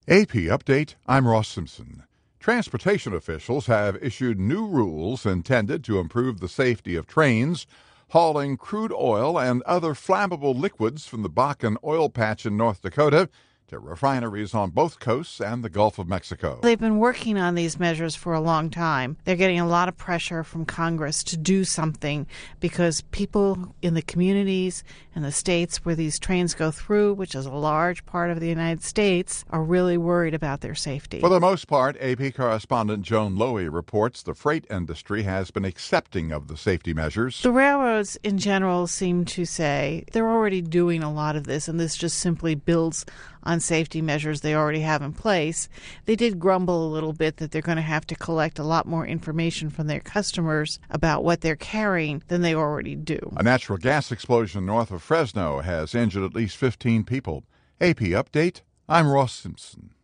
AP Update, I'm Ross Simpson. Transportation officials have issued new rules intended to improve the safety of trains hauling crude oil and other flammable liquids from the Bakken oil patch in North Dakota to refineries on both coasts and the Gulf of Mexico. They've been working on these measures for a long time. They're getting a lot of pressure from Congress to do something because people in the communities and the states where these trains go through, which is a large part of the United States, are really worried about their safety. For the most part, AP correspondent Joan Lowy reports the freight industry has been accepting of the safety measures. The railroads in general seem to say they're already doing a lot of this, and this just simply builds on safety measures they already have in place. They did grumble a little bit that they're going to have to collect a lot more information from their customers about what they're carrying than they already do. A natural gas explosion north of Fresno has injured at least 15 people. AP Update, I'm Ross Simpson.